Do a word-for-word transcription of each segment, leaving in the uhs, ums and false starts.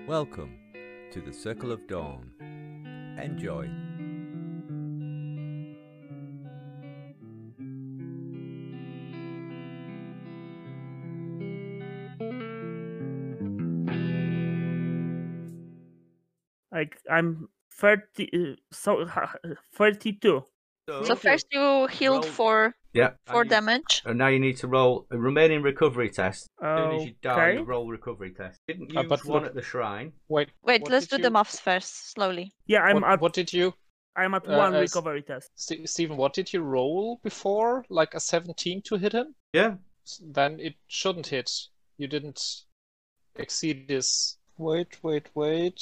Welcome to the Circle of Dawn. Enjoy. Like I'm thirty, uh, so thirty-two. So, So first you healed roll- for yeah, four and you- damage. And now you need to roll a remaining recovery test. As soon as you die, Okay. you roll recovery test. Didn't Uh, use but one look- at the shrine. Wait, Wait, what let's did do the you- maths first, slowly. Yeah, I'm what, at what did you, I'm at uh, one as- recovery test. St- Stephen? What did you roll before? Like a seventeen to hit him? Yeah. S- Then it shouldn't hit. You didn't exceed this. Wait, wait, wait.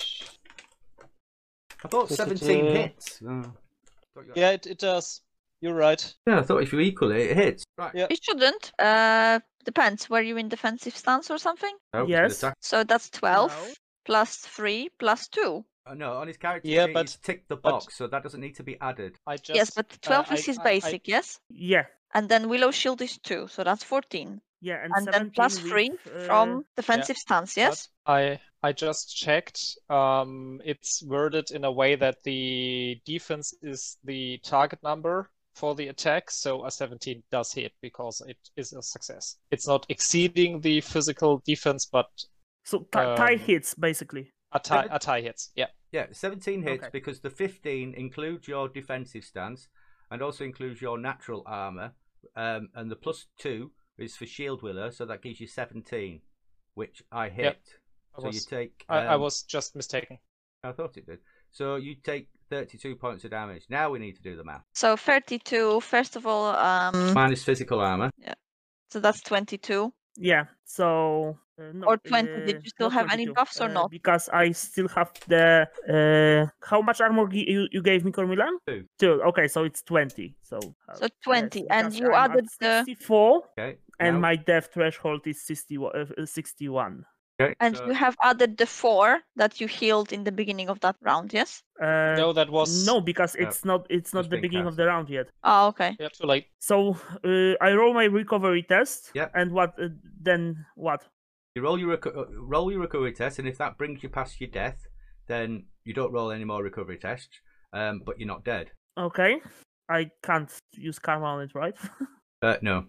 I thought Da-da-da. seventeen hits. Oh. Thought you- Yeah, it, it does. You're right. Yeah, I thought if you equal it, it hits. Right. Yeah. It shouldn't. Uh, depends. Were you in defensive stance or something? Oh, it's Yes. gonna attack. So that's twelve No. plus three plus two. Oh, no, on his character Yeah, sheet, but- he's ticked the but- box, so that doesn't need to be added. I just. yes, but twelve uh, is I- his I- I- basic, yes? Yeah, And then Willow Shield is two, so that's fourteen. yeah, and, And then seventeen plus with, three uh, from defensive stance, yes? But I I just checked. Um, it's worded in a way that the defense is the target number for the attack, so a seventeen does hit because it is a success. It's not exceeding the physical defense, but So t- tie um, hits basically. a tie a tie hits. Yeah. Yeah, seventeen hits Okay. because the fifteen includes your defensive stance and also includes your natural armor. Um, and the plus two is for Shield Willow, so that gives you seventeen, which I hit. Yep. I So was, you take. I, I um, was just mistaken. I thought it did. So you take thirty-two points of damage. Now we need to do the math. So thirty-two, first of all, um, Minus physical armor. so that's twenty-two. Yeah. So uh, no, Or twenty, uh, did you still not have any twenty-two, buffs or uh, not? Because I still have the. Uh, how much armor gi- you, you gave me, Cormilan? Two. Two. Okay, so it's twenty. So. uh, So twenty, yes, and because you I'm at added the- sixty-four, Okay. and now- my death threshold is sixty-one. Uh, sixty-one. okay, And so- you have added the four that you healed in the beginning of that round, yes? Uh, No, that was No, because No, it's not it's not just the been beginning of cancelled. the round yet. Oh, okay. Yeah, too late. So uh, I roll my recovery test. Yep. And what uh, then? What? You roll your reco- uh, roll your recovery test, and if that brings you past your death, then you don't roll any more recovery tests. Um, but you're not dead. Okay. I can't use karma on it, right? Uh, no.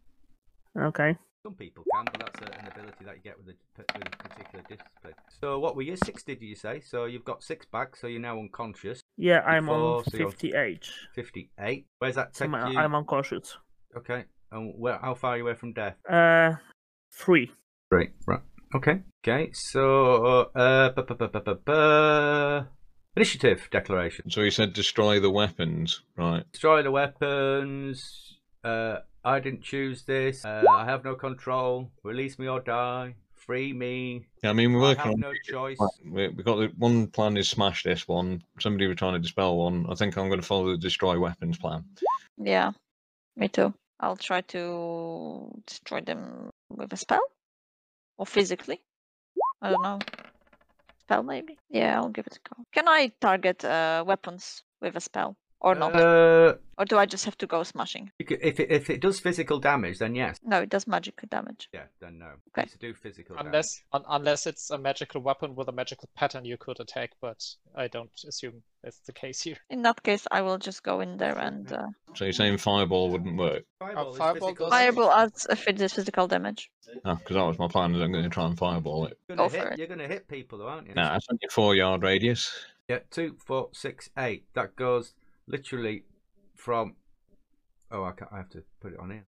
Okay. Some people can, but that's a, an ability that you get with a, with a particular discipline. So what were you? sixty, did you say? So you've got six back, so you're now unconscious. Yeah, I'm Before, on so you're- fifty-eight. fifty-eight. Where's that So take I'm, you? I'm unconscious. Okay. And where? How far are you away from death? Uh, three. Right. Right. Okay. Okay. So uh, bu- bu- bu- bu- bu- bu- initiative declaration. So he said destroy the weapons, right? Destroy the weapons. Uh, I didn't choose this. Uh, I have no control. Release me or die. Free me. Yeah, I mean, we're I working have on. no choice. We we got the one plan is smash this one. Somebody were trying to dispel one. I think I'm going to follow the destroy weapons plan. Yeah, me too. I'll try to destroy them with a spell or physically. I don't know. Spell maybe? Yeah, I'll give it a go. Can I target uh, weapons with a spell or not? Uh, Or do I just have to go smashing? you could- if it, if it does physical damage, then yes. No, it does magic damage. Yeah, then no. Okay. It's to do physical damage. Unless un- unless it's a magical weapon with a magical pattern you could attack, but I don't assume that's the case here. In that case, I will just go in there and uh, So you're saying fireball wouldn't work? Fireball is fireball physical does- damage. fireball adds if it is physical damage. Ah, because that was my plan. Is I'm going to try and fireball it. You're Go gonna for hit, it. You're going to hit people, though, aren't you? Now that's only a four yard radius. Yeah, two, four, six, eight. That goes literally from. Oh, I, can't, I have to put it on here.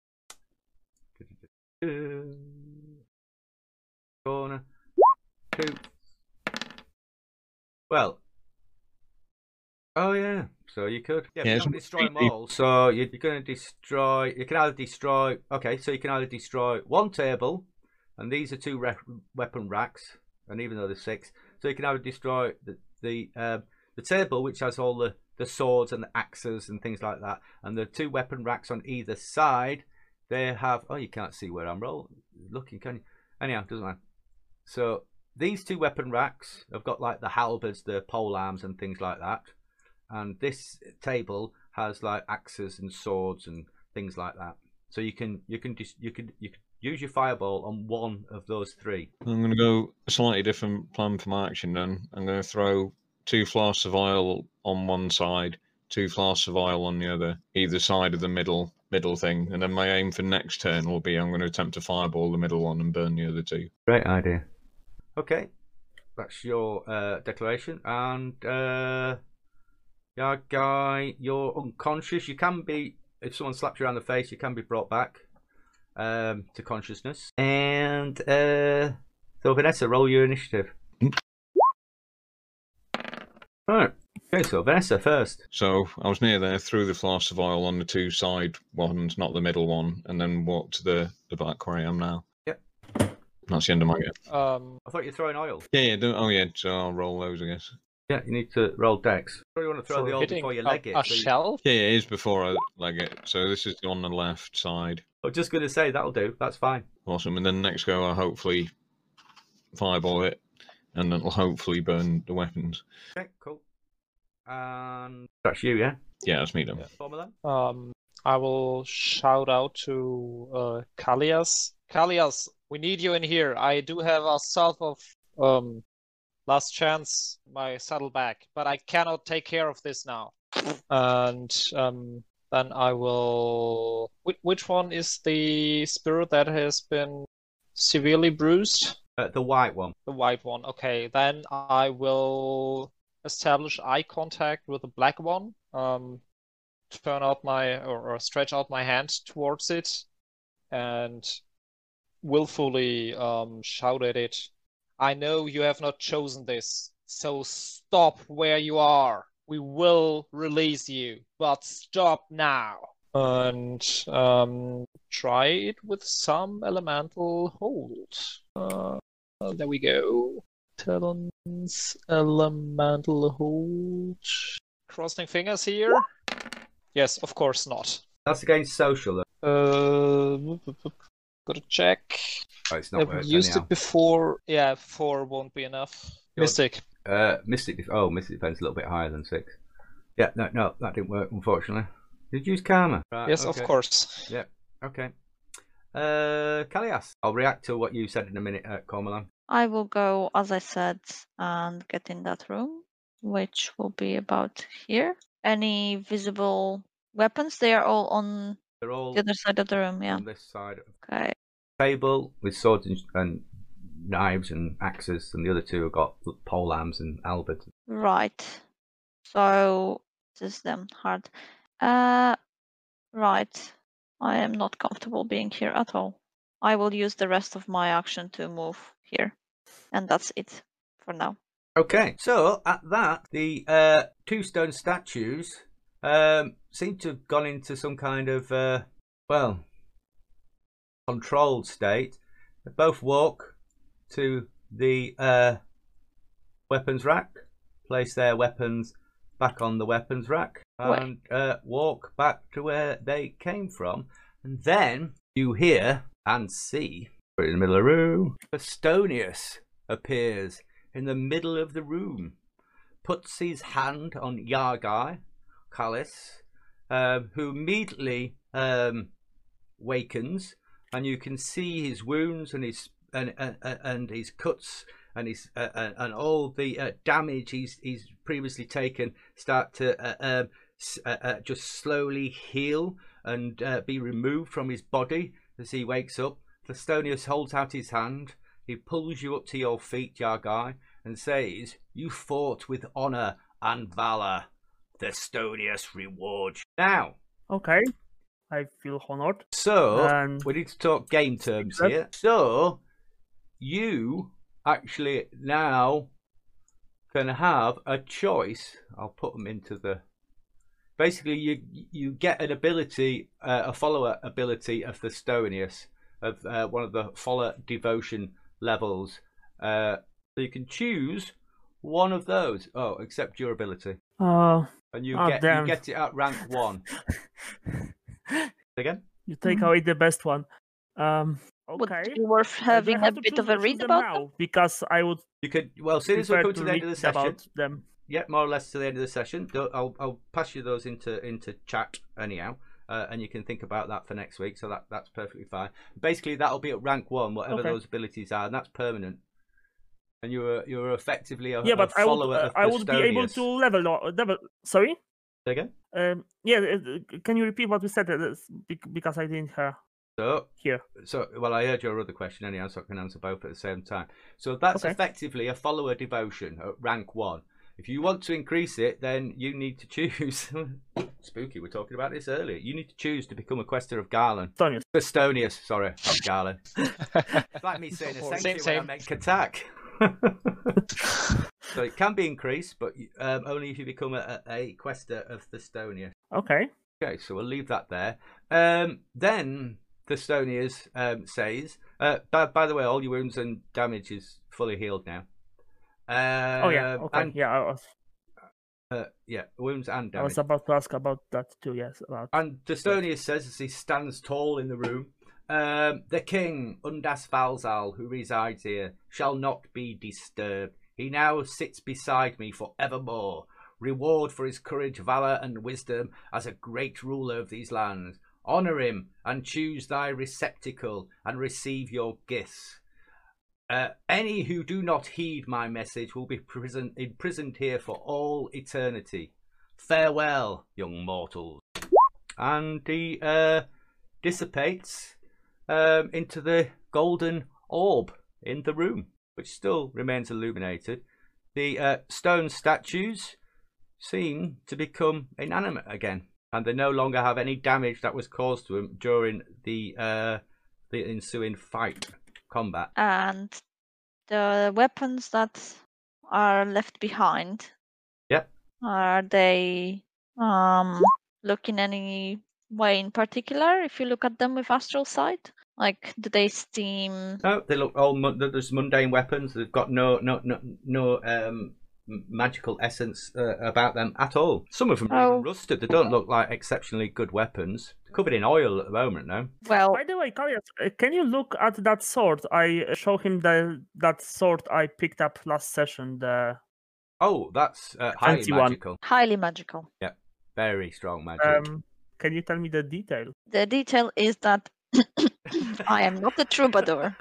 Corner. Two. Well. Oh yeah. So you could. Yeah, Yeah, you it's don't destroy them completely- all. So you're going to destroy. You can either destroy. Okay, so you can either destroy one table, and these are two re- weapon racks, and even though there's six, so you can either destroy the the uh, the table which has all the the swords and the axes and things like that, and the two weapon racks on either side. They have. Oh, you can't see where I'm rolling. Looking, can you? Anyhow, doesn't matter. So these two weapon racks have got like the halberds, the pole arms, and things like that. And this table has like axes and swords and things like that. So you can you can dis- you can you can use your fireball on one of those three. I'm going to go a slightly different plan for my action then. I'm going to throw two flasks of oil on one side, two flasks of oil on the other, either side of the middle middle thing. And then my aim for next turn will be I'm going to attempt to fireball the middle one and burn the other two. Great idea. Okay, that's your uh, declaration. And uh, yeah, guy, you're unconscious. You can be, if someone slaps you around the face, you can be brought back um, to consciousness. And uh, so Vanessa, roll your initiative. Right. Okay, so Vanessa first. So I was near there, threw the flask of oil on the two side ones, not the middle one, and then walked to the, the back where I am now. Yep. That's the end of my game. Um, I thought you were throwing oil. Yeah, yeah. do- Oh, yeah. So I'll roll those, I guess. Yeah, you need to roll dex. Or you want to throw for the oil hitting before you a, leg it. a so you- shell. Yeah, yeah, it is before I leg it. So this is on the left side. I was just going to say, that'll do. That's fine. Awesome. And then next go, I'll hopefully fireball it, and then it'll hopefully burn the weapons. Okay, cool. And that's you, yeah? Yeah, that's me then. Yeah. Formula? Um, I will shout out to uh, Kalias. Kalias, we need you in here. I do have a sort of um, last chance, my saddleback, but I cannot take care of this now. And um, then I will. Which, which one is the spirit that has been severely bruised? Uh, the white one. The white one. Okay, then I will establish eye contact with the black one. Um, turn out my or, or stretch out my hand towards it, and willfully um, shout at it. I know you have not chosen this, so stop where you are. We will release you, but stop now. And um, try it with some elemental hold. Uh, there we go. Talons, elemental hold. Crossing fingers here. Yes, of course not. That's against social, though. Uh, gotta check. Oh, it's not I've worth used anyhow. it before. Yeah, four won't be enough. Yours- Mystic. Uh, Mystic def- Oh, Mystic Defense a little bit higher than six. Yeah, no, no, that didn't work, unfortunately. Did you use Karma? Right, Yes, okay. of course. Yeah, okay. Uh, Kalias, I'll react to what you said in a minute, uh, Cormoran. I will go, as I said, and get in that room, which will be about here. Any visible weapons? They are all on They're all the other side of the room, yeah. on this side of Okay. the table with swords and, and knives and axes, and the other two have got pole arms and halberds. Right. So this is them hard. Uh right. I am not comfortable being here at all. I will use the rest of my action to move here. And that's it for now. Okay, so at that, the uh, two stone statues um, seem to have gone into some kind of, uh, well, controlled state. They both walk to the uh, weapons rack, place their weapons back on the weapons rack, Wait. and uh, walk back to where they came from. And then you hear and see, in the middle of the room, Astonius appears in the middle of the room, puts his hand on Yargai, Kalis, um, who immediately um, wakens, and you can see his wounds and his and and, and his cuts and his uh, and, and all the uh, damage he's he's previously taken start to uh, um, uh, uh, just slowly heal and uh, be removed from his body as he wakes up. Thestonius holds out his hand. He pulls you up to your feet, Yargai, and says, "You fought with honor and valor. Thestonius rewards you." Now, Okay. I feel honored. so Um, we need to talk game terms Yep. here. So you actually now can have a choice. I'll put them into the. Basically, you you get an ability, uh, a follower ability of Thestonius, of uh, one of the follower devotion levels. Uh, so you can choose one of those. Oh, except your ability, Uh, and you Oh, get damn. you get it at rank one. Again. you take Mhm. away the best one. Um, Would okay. it be worth Uh, do I having a have to bit choose- of a choose read them about now? them? Because I would You could, well, as soon as we prefer come to to the end read of the session, about them. yeah, more or less to the end of the session, tho- I'll I'll pass you those into into chat anyhow, uh, and you can think about that for next week. So that that's perfectly fine. Basically, that'll be at rank one, whatever Okay. those abilities are, and that's permanent. And you're you're effectively a, Yeah, a but I would follower uh, of I would be able Thestonius. to level or level. Sorry. Say again? Um. Yeah. uh, Can you repeat what you said? uh, bec- Because I didn't hear. So, Here. so well, I heard your other question anyhow, so I can answer both at the same time. So that's Okay. effectively a follower devotion at rank one. If you want to increase it, then you need to choose. Spooky, we were talking about this earlier. You need to choose to become a quester of Garland. Thestonius. Thestonius, sorry, not Garland. It's like me saying Same, essentially when I same. make Katak. So it can be increased, but um, only if you become a, a quester of Thestonius. Okay. Okay, so we'll leave that there. Um, then Thestonius um, says, uh, by, by the way, all your wounds and damage is fully healed now. Uh, Oh yeah. Okay. And, Yeah. I was uh, yeah, wounds and I damage. was about to ask about that too. Yes. About. And Thestonius says as he stands tall in the room, um, the king, Undas Valzal, who resides here, shall not be disturbed. He now sits beside me for evermore. Reward for his courage, valour, and wisdom as a great ruler of these lands. Honour him and choose thy receptacle and receive your gifts. Uh, any who do not heed my message will be prison- imprisoned here for all eternity. Farewell, young mortals. And he uh, dissipates um, into the golden orb in the room, which still remains illuminated. The uh, stone statues seem to become inanimate again, and they no longer have any damage that was caused to them during the uh, the ensuing fight combat. And the weapons that are left behind, Yep. are they um look in any way in particular if you look at them with astral sight? Like, do they seem No, they look all mun- there's mundane weapons. They've got no no no no um m- magical essence uh, about them at all. Some of them are Oh. even rusted. They don't look like exceptionally good weapons. They're covered in oil at the moment, no? well? By the way, Kalias, uh, can you look at that sword? I uh, show him the that sword I picked up last session. The Oh, that's uh, highly Fancy one. magical. Highly magical. Very strong magic. um. Can you tell me the detail? The detail is that I am not a troubadour.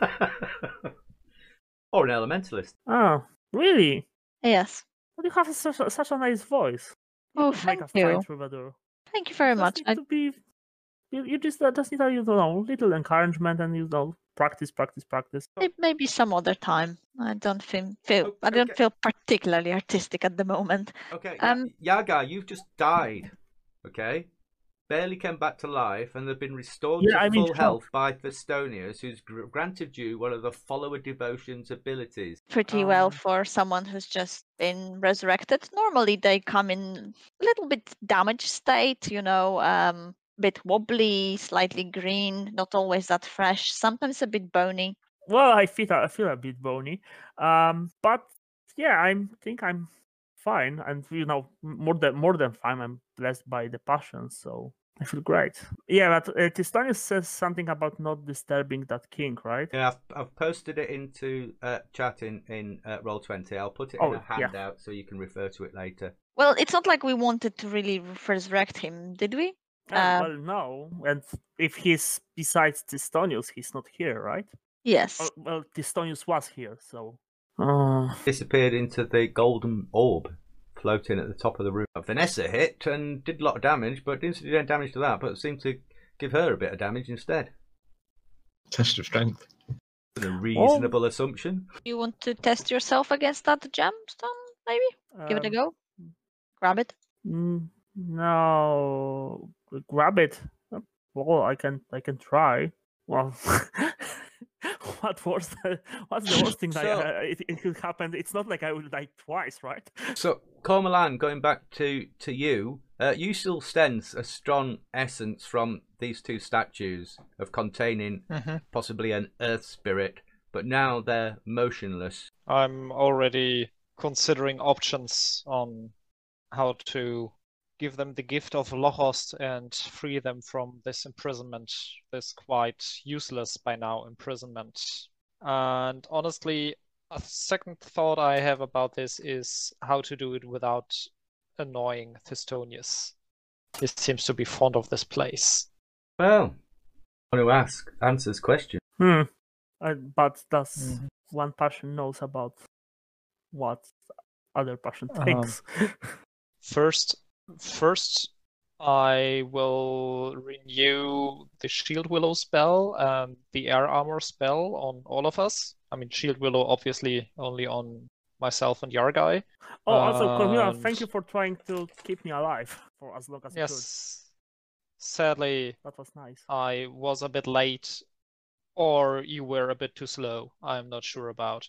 Or an elementalist. Oh, really? Yes. But you have such a, such a nice voice. You Oh, could make thank a fine you. troubadour. Thank you very Just much. need I, to be. You, you just uh, just need a you know little encouragement and you know practice, practice, practice. it may be some other time. I don't feel, feel Oh, I don't okay. feel particularly artistic at the moment. Okay, Um, Ya- Yaga, you've just died. Okay? Barely came back to life and have been restored Yeah, to I'm in full shock. health by Thestonius, who's gr- granted you one of the follower devotion's abilities. Pretty well Um, for someone who's just been resurrected. Normally they come in a little bit damaged state, you know, um, bit wobbly, slightly green, not always that fresh, sometimes a bit bony. Well, I feel I feel a bit bony, um, but yeah, I think I'm fine, and you know, m- more than more than fine. I'm blessed by the passion, so I feel great. Yeah, but uh, Tistonius says something about not disturbing that king, right? Yeah, I've, I've posted it into uh, chat in, in uh, Roll twenty. I'll put it in Oh, a yeah. handout so you can refer to it later. Well, it's not like we wanted to really resurrect him, did we? Uh, Uh, well, no, and if he's besides Tistonius, he's not here, right? Yes. Oh, well, Tistonius was here, so. Uh, Disappeared into the golden orb floating at the top of the room. Vanessa hit and did a lot of damage, but didn't do any damage to that, but seemed to give her a bit of damage instead. Test of strength. A reasonable assumption. You want to test yourself against that gemstone, maybe? Give it a um, go. Grab it. mm, No, grab it. Uh, Well, I can, I can try. Well, what worst? What's the worst thing that So- uh, it, it could happen? It's not like I will die twice, right? So, Cormoran, going back to, to you, uh, you still sense a strong essence from these two statues of containing Mhm. possibly an earth spirit, but now they're motionless. I'm already considering options on how to give them the gift of Lochost and free them from this imprisonment, this quite useless by now imprisonment. And honestly, a second thought I have about this is how to do it without annoying Thestonius. He seems to be fond of this place. Well, I want to ask answers question. Hmm. Uh, but does Mhm. one passion knows about what other passion Um, thinks? First, first, I will renew the Shield Willow spell and the Air Armor spell on all of us. I mean, Shield Willow obviously only on myself and Yargai. Oh, also, Cormilla, thank you And for trying to keep me alive for as long as you could. yes, sadly, That was nice. I was a bit late, or you were a bit too slow. I'm not sure about.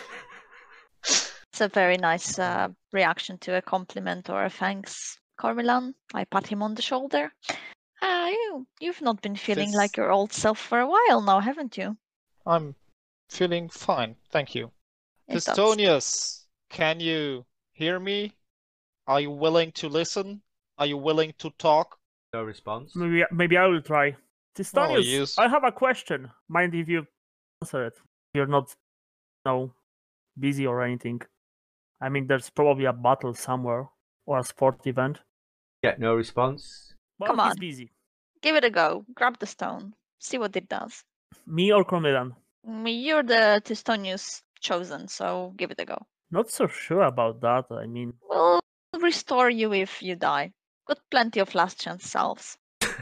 It's a very nice uh, reaction to a compliment or a thanks, Cormilan. I pat him on the shoulder. Ah, you, you've not been feeling This- like your old self for a while now, haven't you? I'm feeling fine, thank you. Yes, that's- Tistonius, can you hear me? Are you willing to listen? Are you willing to talk? No response. Maybe, maybe I will try. Tistonius, yes. I have a question. Mind if you answer it? You're not, no, busy or anything. I mean, there's probably a battle somewhere or a sport event. Get no response. Well, Come he's on. busy. Give it a go. Grab the stone. See what it does. Me or Cormilan? Mm, You're the Tistonius chosen, so give it a go. Not so sure about that. I mean, We'll restore you if you die. Got plenty of last chance salves.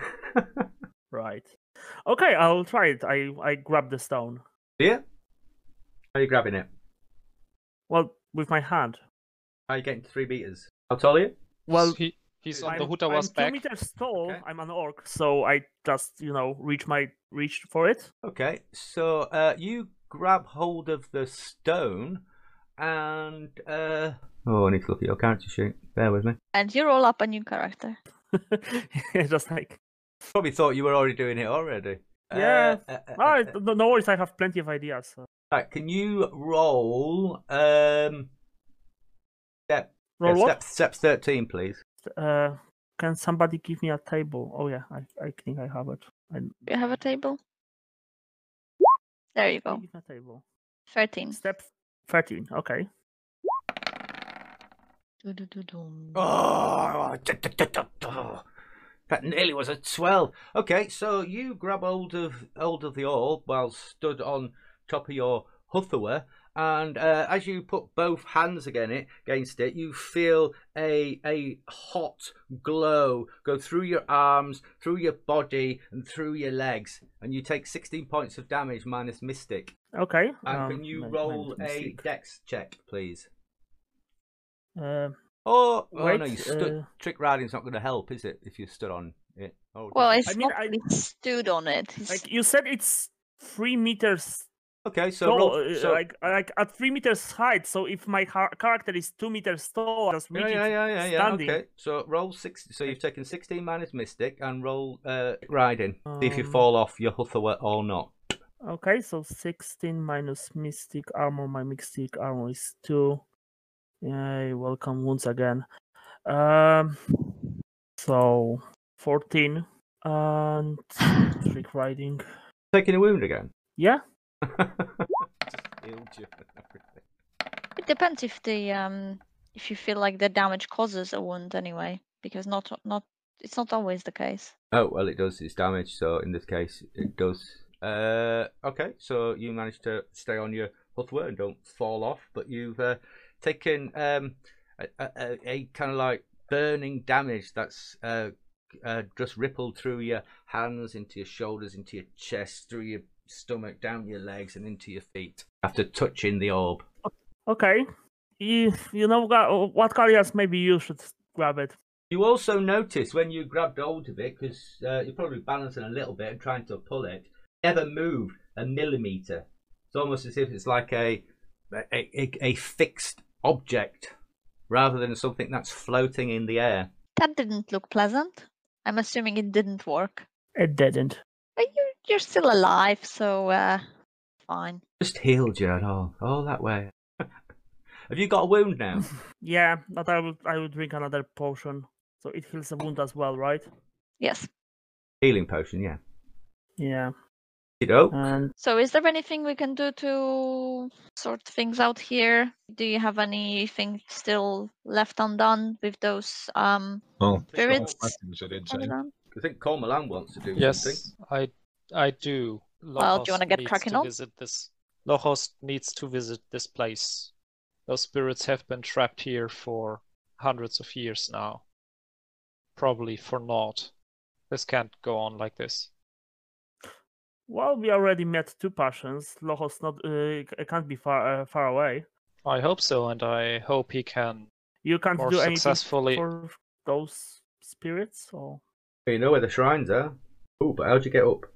right. Okay, I'll try it. I, I grab the stone. Yeah. How are you grabbing it? Well, with my hand. How are you getting to three meters? How tall are you? Well, he, he's on I'm, the Hutawas I'm back. two meters tall. Okay. I'm an orc, so I just, you know, reach my reach for it. Okay, so uh, you grab hold of the stone and uh oh, I need to look at your character sheet. Bear with me. And you roll up a new character. just like, Probably thought you were already doing it already. Yeah. Uh, uh, uh, oh, uh, no, no worries. I have plenty of ideas. So. right, can you roll um step Roll yeah, what? step, step thirteen, please? Uh, can somebody give me a table? Oh yeah, I, I think I have it. I, You have a table? There you go. give me a table. thirteen. Step thirteen. Okay. Du-du-du-dum. Oh, that nearly was a twelve. Okay, so you grab hold of hold of the orb while stood on top of your Huthawa, and uh, as you put both hands again it, against it, you feel a a hot glow go through your arms, through your body, and through your legs, and you take sixteen points of damage minus Mystic. Okay. And um, can you min- roll minus a mystic. Dex check, please? Uh, Oh, oh Wait, no, you stood. uh, Trick riding's not going to help, is it? If you stood on it. Oh, Well, does it? it's I mean, not I- really stood on it. It's- like you said, it's three meters Okay, so, tall. roll, uh, so like like at three meters height. So if my har- character is two meters tall, I just reach yeah, yeah, it yeah, yeah, yeah. standing. Okay, so roll six. So you've taken sixteen minus Mystic and roll uh, riding. See if you Um, fall off your Huthawa or not. Okay, so sixteen minus mystic armor. My mystic armor is two. Yay, welcome wounds again. Um, so fourteen and trick riding. Taking a wound again. Yeah, Healed you and everything. It depends if the um if you feel like the damage causes a wound anyway, because not not it's not always the case. Oh well, it does. It's damage. So in this case, it does. Uh, okay, so you managed to stay on your Huthawa and don't fall off, but you've uh, taken um, a, a, a kind of like burning damage that's uh, uh, just rippled through your hands, into your shoulders, into your chest, through your stomach, down your legs, and into your feet after touching the orb. okay. You, you know what, what Kalias, maybe you should grab it. You also notice when you grabbed hold of it, because uh, you're probably balancing a little bit and trying to pull it, never moved a millimeter. It's almost as if it's like a a, a, a fixed object rather than something that's floating in the air. That didn't look pleasant. I'm assuming it didn't work. It didn't. But you're you're still alive, so uh fine. Just healed you at all, all that way. Have you got a wound now? Yeah, but I would I would drink another potion, so it heals the wound as well, right? Yes. Healing potion, yeah. Yeah. You know? And So, is there anything we can do to sort things out here? Do you have anything still left undone with those um Well, spirits? weapons, I did say. Undone? I think Cormoran wants to do something. Yes, I I do. Well, do you Lochos wanna get needs cracking to on? visit this. Lochos needs to visit this place. Those spirits have been trapped here for hundreds of years now. Probably for naught. This can't go on like this. well, we already met two passions. Lochos not uh, c- can't be far uh, far away. I hope so, and I hope he can You can't more do anything successfully. for those spirits, or You know where the shrines are. Oh, but how'd you get up?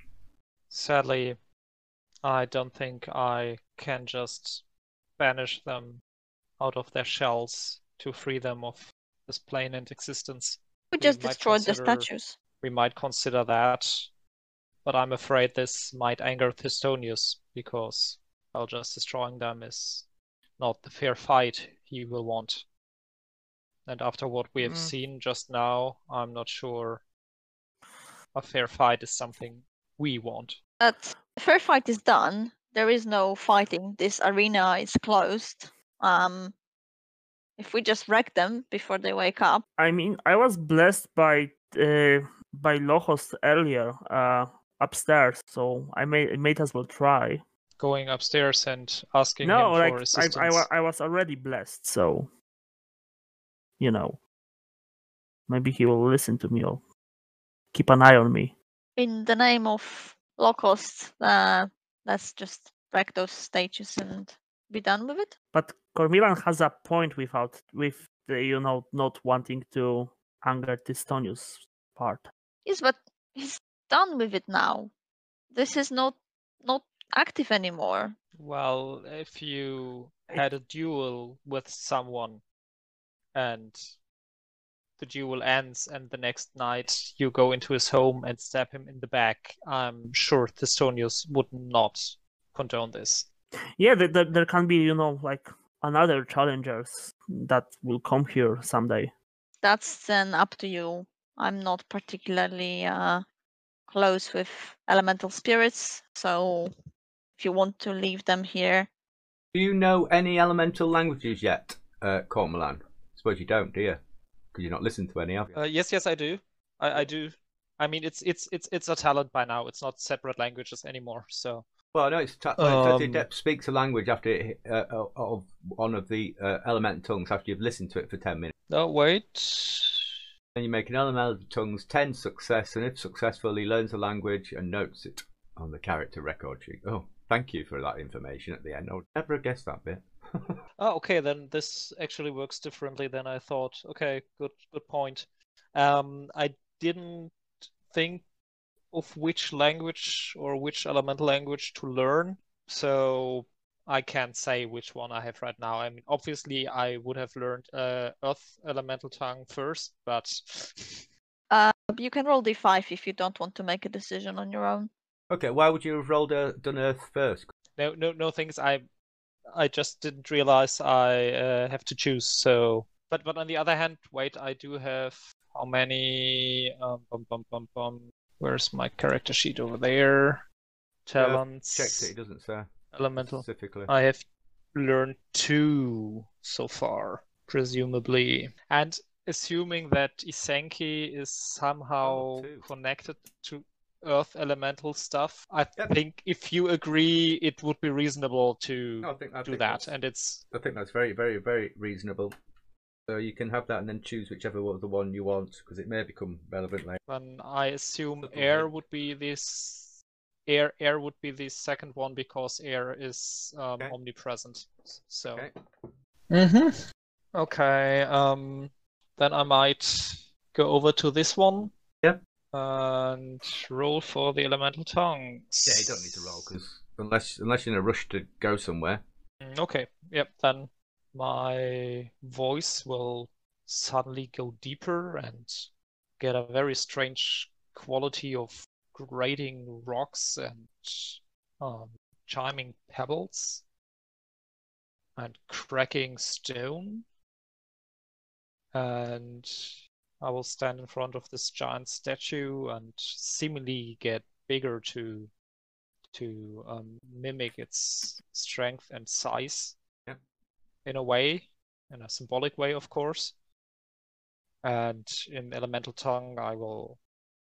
Sadly, I don't think I can just banish them out of their shells to free them of this plane and existence. We We just might destroyed the consider- statues. We might consider that, but I'm afraid this might anger Thistonius because, well, just destroying them is not the fair fight he will want. And after what we have Mm. seen just now, I'm not sure a fair fight is something we want. But the fair fight is done. There is no fighting. This arena is closed. Um, if we just wreck them before they wake up, I mean, I was blessed by uh, by Lochos earlier uh, upstairs, so I may might as well try. Going upstairs and asking No, him like for I, assistance. I, wa- I was already blessed, so you know, maybe he will listen to me or keep an eye on me. in the name of low cost, uh, let's just wreck those statues and be done with it. But Cormilan has a point without with the, you know, not wanting to anger Tistonius part. Yes, but he's done with it now. This is not not active anymore. Well, if you It- had a duel with someone and the duel ends and the next night you go into his home and stab him in the back, I'm sure Thistonius would not condone this. Yeah, there, there, there can be, you know, like another challengers that will come here someday. That's then up to you. I'm not particularly uh, close with elemental spirits, so if you want to leave them here, Do you know any elemental languages yet, uh, Cormoran? Suppose you don't, do you? Because you're not listening to any, have you? Uh, yes, yes, I do. I, I do. I mean, it's it's it's it's a talent by now. It's not separate languages anymore. So Well, no, it's ta- well, Um, it Adept speaks a language after it, uh, of one of the uh, elemental tongues after you've listened to it for ten minutes. no, wait. Then you make an elemental tongue's ten success, and if successful, he learns the language and notes it on the character record sheet. Oh, thank you for that information at the end. I would never have guessed that bit. Oh, okay, then this actually works differently than I thought. Okay, good good point. Um, I didn't think of which language or which elemental language to learn, so I can't say which one I have right now. I mean, obviously, I would have learned uh, Earth elemental tongue first, but uh, you can roll d five if you don't want to make a decision on your own. Okay, why would you have rolled a, done Earth first? no, no, no things. I, I just didn't realize I uh, have to choose. So, but but on the other hand, wait, I do have how many? Um, bum, bum, bum, bum. Where's my character sheet over there? Talents. Checked it, it doesn't say Elemental. specifically. I have learned two so far, presumably. And assuming that Isenki is somehow Oh, two. connected to Earth elemental stuff, I Yep. think if you agree, it would be reasonable to No, I think, I do think that. that's- And it's I think that's very, very, very reasonable. So you can have that and then choose whichever one, the one you want, because it may become relevant later. when I assume Little air bit. would be this air air would be the second one because air is um, Okay. omnipresent. So Okay. Mm-hmm. Okay, um, then I might go over to this one. Yep. And roll for the elemental tongues. Yeah, you don't need to roll because unless unless you're in a rush to go somewhere. Mm, Okay, yep, then my voice will suddenly go deeper and get a very strange quality of grating rocks and um, chiming pebbles and cracking stone. And I will stand in front of this giant statue and seemingly get bigger to to um, mimic its strength and size. Yep. In a way, in a symbolic way, of course. And in Elemental Tongue, I will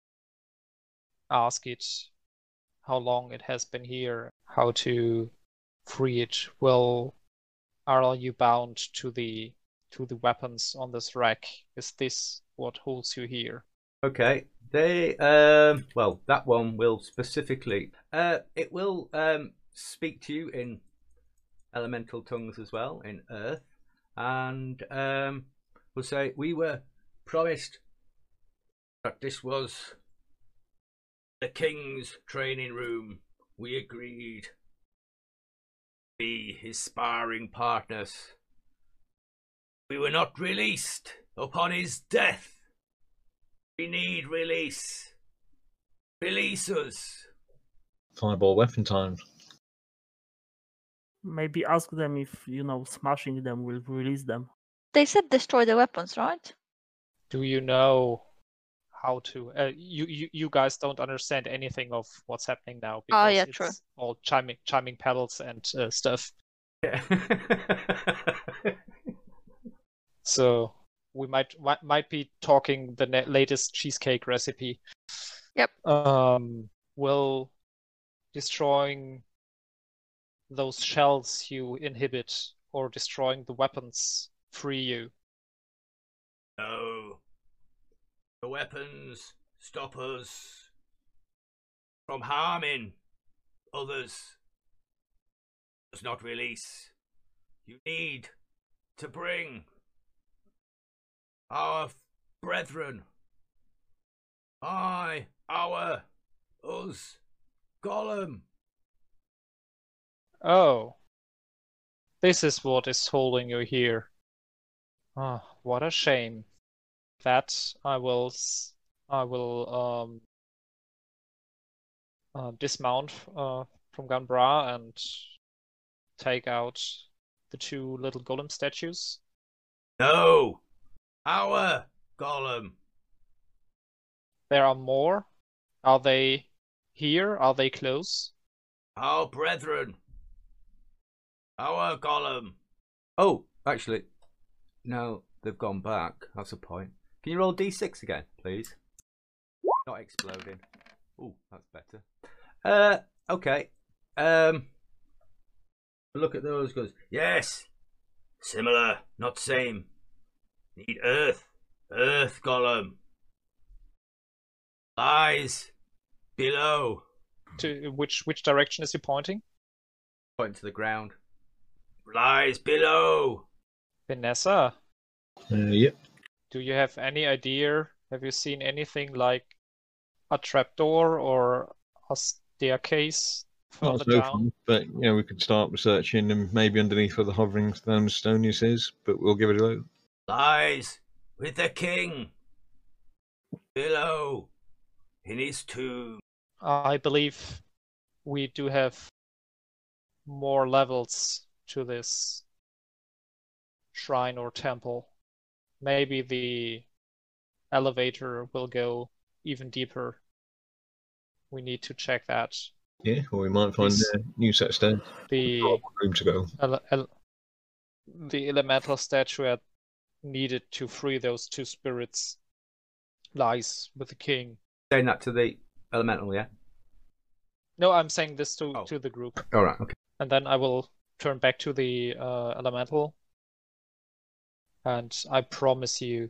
ask it how long it has been here, how to free it. Well, are you bound to the to the weapons on this rack? Is this what holds you here? Okay. They um well, that one will specifically uh it will um speak to you in elemental tongues as well, in earth, and um will say, we were promised that this was the king's training room. We agreed to be his sparring partners. We were not released upon his death. We need release. Release us. Fireball weapon time. Maybe ask them if, you know, smashing them will release them. They said destroy the weapons, right? Do you know how to? Uh, you, you you guys don't understand anything of what's happening now because Oh, yeah, it's true. all chiming chiming pedals and uh, stuff. Yeah. So we might might, might be talking the ne- latest cheesecake recipe. Yep. Um, will destroying those shells you inhibit or destroying the weapons free you? No. The weapons stop us from harming others. Does not release. You need to bring our brethren, I, our, us, Gollum. Oh, this is what is holding you here. Oh, what a shame. That I will, s- I will um, uh, dismount uh, from Ganbra and take out the two little golem statues. No, our Gollum. There are more. Are they here? Are they close? Our brethren. Our Gollum. Oh, actually, no, they've gone back. That's a point. Can you roll d six again, please? Not exploding. Oh, that's better. Uh, okay. Um, look at those guys. Yes, similar, not same. Need Earth. Earth Gollum. Lies below. To which which direction is he pointing? Pointing to the ground. Lies below. Vanessa, Uh, yep. do you have any idea? Have you seen anything like a trapdoor or a staircase Not further so down? far, but you know we could start researching and maybe underneath where the hovering stone Stonius is, but we'll give it a go. Lies with the king. Below. In his tomb. I believe we do have more levels to this shrine or temple. Maybe the elevator will go even deeper. We need to check that. Yeah, or we might find This- a new set of stairs. The Room to go. ele- ele- the elemental statuette needed to free those two spirits lies with the king. Saying that to the elemental, yeah? No, I'm saying this to, Oh. to the group. Alright, okay. And then I will turn back to the uh, elemental. And I promise you,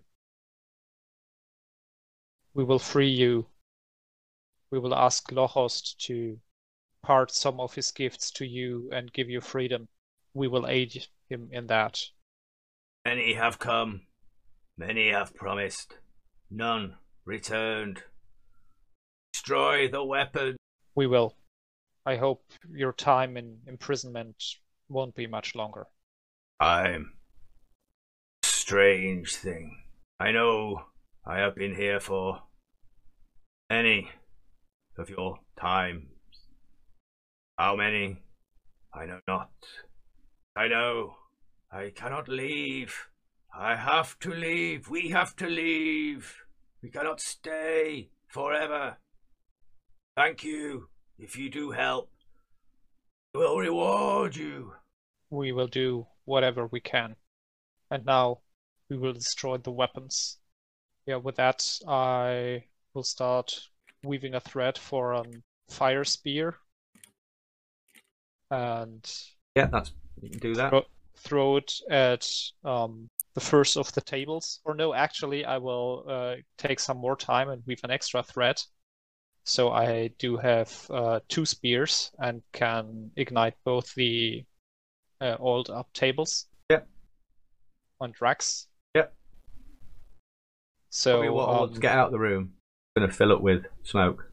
we will free you. We will ask Lohost to part some of his gifts to you and give you freedom. We will aid him in that. Many have come. Many have promised. None returned. Destroy the weapon. We will. I hope your time in imprisonment won't be much longer. I'm a strange thing. I know I have been here for many of your times. How many? I know not. I know I cannot leave. I have to leave. We have to leave. We cannot stay forever. Thank you if you do help. We'll reward you. We will do whatever we can. And now we will destroy the weapons. Yeah, with that, I will start weaving a thread for a fire spear. And Yeah, that's you can do that. throw, throw it at um, the first of the tables. Or no, actually, I will uh, take some more time and weave an extra thread. So I do have uh, two spears and can ignite both the uh, oiled up tables. Yep. And racks. Yep. So Probably what I want to um, get out of the room. Going to fill up with smoke.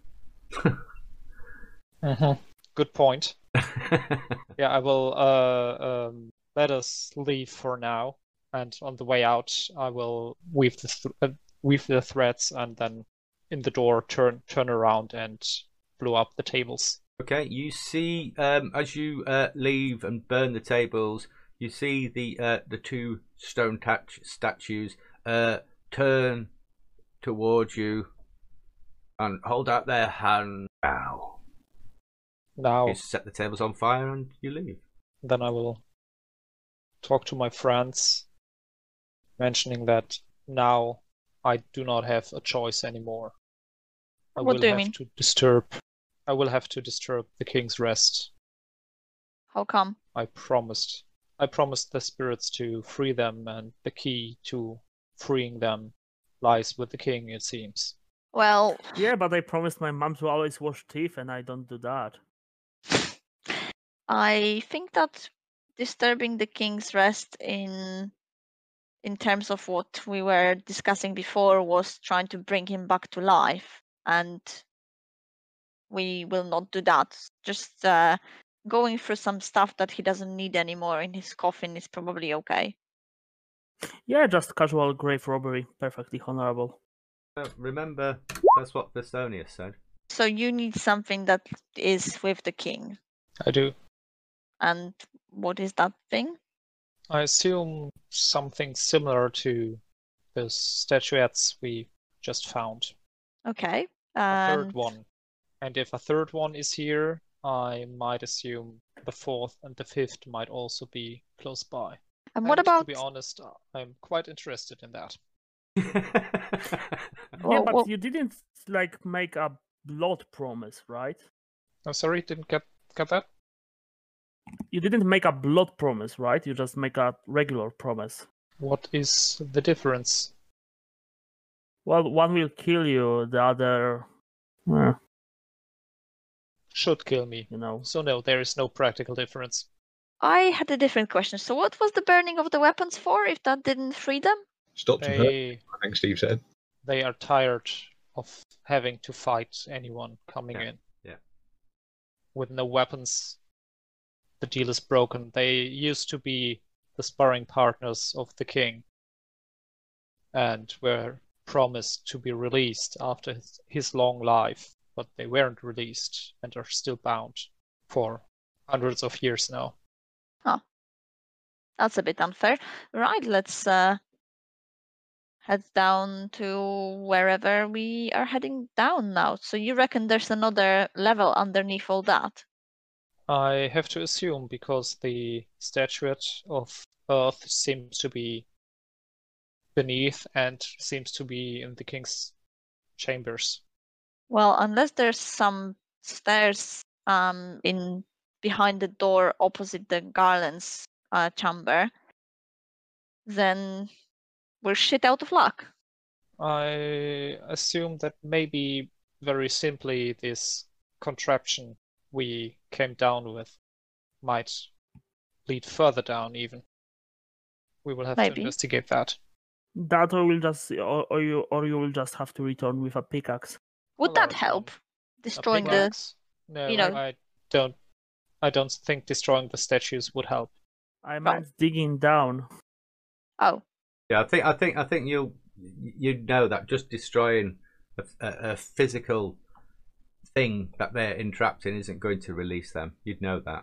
mhm, good point. Yeah, I will uh, um, let us leave for now, and on the way out, I will weave the th- uh, weave the threads, and then in the door turn turn around and blow up the tables. Okay, you see um, as you uh, leave and burn the tables, you see the uh, the two stone touch statues uh, turn towards you and hold out their hand. Bow. Now, You set the tables on fire and you leave. then I will talk to my friends, mentioning that now I do not have a choice anymore. I What will do you have mean? to disturb. I will have to disturb the king's rest. How come? I promised. I promised the spirits to free them, and the key to freeing them lies with the king, it seems. Well, Yeah, but I promised my mom to always wash teeth, and I don't do that. I think that disturbing the king's rest in in terms of what we were discussing before was trying to bring him back to life, and we will not do that. Just uh, going through some stuff that he doesn't need anymore in his coffin is probably okay. Yeah, just casual grave robbery, perfectly honorable. Uh, remember, that's what Thestonius said. So you need something that is with the king. I do. And what is that thing? I assume something similar to the statuettes we just found. Okay. A third And one. And if a third one is here, I might assume the fourth and the fifth might also be close by. and what And about to be honest, I'm quite interested in that. Yeah, Well, but well- you didn't like make a blood promise, right? I'm sorry, didn't get get that? You didn't make a blood promise, right? You just make a regular promise. What is the difference? Well, one will kill you, the other, eh, Should kill me. you know. So no, there is no practical difference. I had a different question. So what was the burning of the weapons for if that didn't free them? Stop some hurt, They I think Steve said. they are tired of having to fight anyone coming Yeah, in. yeah. With no weapons, the deal is broken. They used to be the sparring partners of the king and were promised to be released after his, his long life, but they weren't released and are still bound for hundreds of years now. That's a bit unfair. Right, let's uh, head down to wherever we are heading down now. So you reckon there's another level underneath all that? I have to assume because the statuette of Earth seems to be beneath and seems to be in the king's chambers. Well, unless there's some stairs um in behind the door opposite the Garland's uh, chamber, then we're shit out of luck. I assume that maybe very simply this contraption we came down with might lead further down even. We will have Maybe. to investigate that. That or will just or, or you or you will just have to return with a pickaxe. Would Well, that I help? don't- A Destroying the pickaxe? No, you know- I don't I don't think destroying the statues would help. I meant digging down. oh Yeah, I think I think I think you'll you know that just destroying a, a, a physical thing that they're entrapped in isn't going to release them. You'd know that.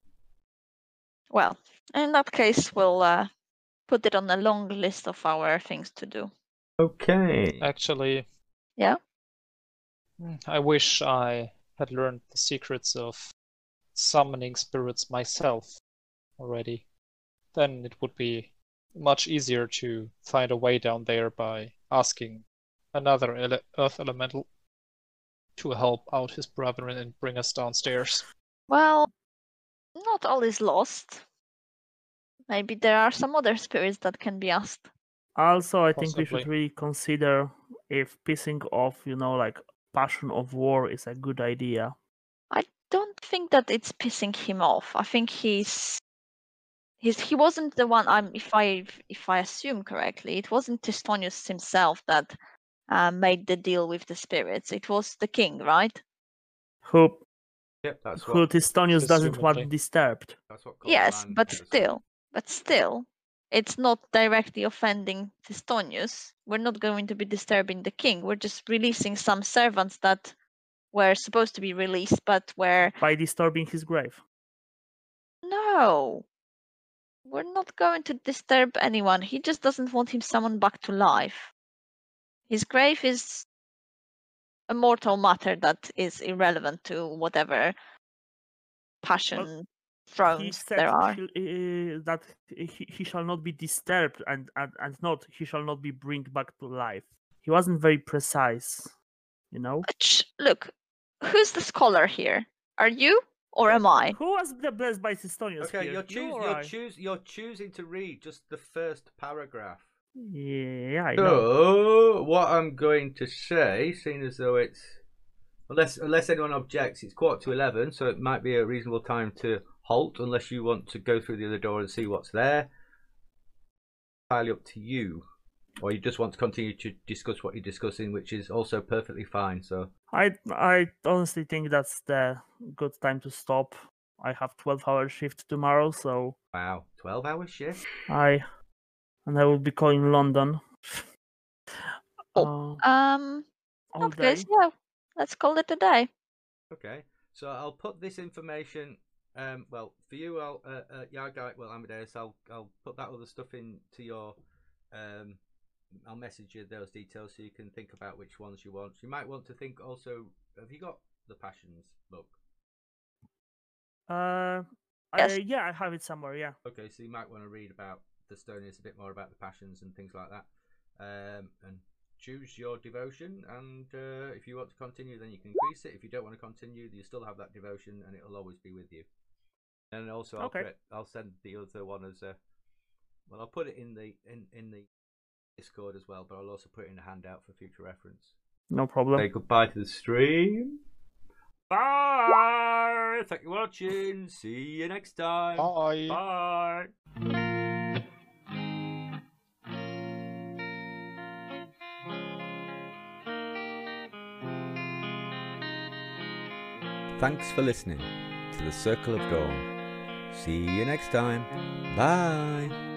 well. In that case, we'll uh, put it on a long list of our things to do. Okay. Actually, Yeah? mm, I wish I had learned the secrets of summoning spirits myself already. Then it would be much easier to find a way down there by asking another ele Earth Elemental to help out his brethren and bring us downstairs. Well, not all is lost. Maybe there are some other spirits that can be asked. Also, I think we should Possibly. really consider if pissing off, you know, like passion of war is a good idea. I don't think that it's pissing him off. I think he's he's he wasn't the one. I'm if I if I assume correctly, it wasn't Tistonius himself that uh, made the deal with the spirits. It was the king, right? Who Yep, that's who what. Tistonius doesn't want Presumably. disturbed. That's what. Yes, Cormoran but does. still, but still, it's not directly offending Tistonius. We're not going to be disturbing the king. We're just releasing some servants that were supposed to be released, but were By disturbing his grave. no. We're not going to disturb anyone. He just doesn't want him summoned back to life. His grave is a mortal matter that is irrelevant to whatever passion He thrones said there are. he- uh, that he, he shall not be disturbed and, and, and not he shall not be brought back to life. He wasn't very precise, you know? Ch- Look, who's the scholar here? Are you or Yeah. am I? Who was the blessed by Sistonius Okay, here? you're You choos- or you're I? choos- you're choosing to read just the first paragraph. Yeah, I know. So what I'm going to say, seeing as though it's unless unless anyone objects, it's quarter to eleven, so it might be a reasonable time to halt. Unless you want to go through the other door and see what's there, entirely up to you. Or you just want to continue to discuss what you're discussing, which is also perfectly fine. So I I honestly think that's the good time to stop. I have twelve hour shift tomorrow, so wow, twelve hour shift. I and I will be calling London. Oh. Uh, Um, all in that case, day. yeah, let's call it a day. Okay, so I'll put this information. Um, well, for you, I'll uh, uh, yeah, guy. Well, Amadeus, I'll I'll put that other stuff into your. Um, I'll message you those details so you can think about which ones you want. You might want to think also. Have you got the Passions book? Uh, Yes. I, yeah, I have it somewhere. Yeah. Okay, so you might want to read about the Stonius a bit more about the Passions and things like that, um, and choose your devotion. And uh, if you want to continue, then you can increase it. If you don't want to continue, you still have that devotion, and it'll always be with you. And also, I'll Okay. create, I'll send the other one as a. Well, I'll put it in the in in the Discord as well, but I'll also put it in a handout for future reference. No problem. Say goodbye to the stream. Bye. Thank you for watching. See you next time. Bye. Bye. Thanks for listening to the Circle of Dawn. See you next time. Bye.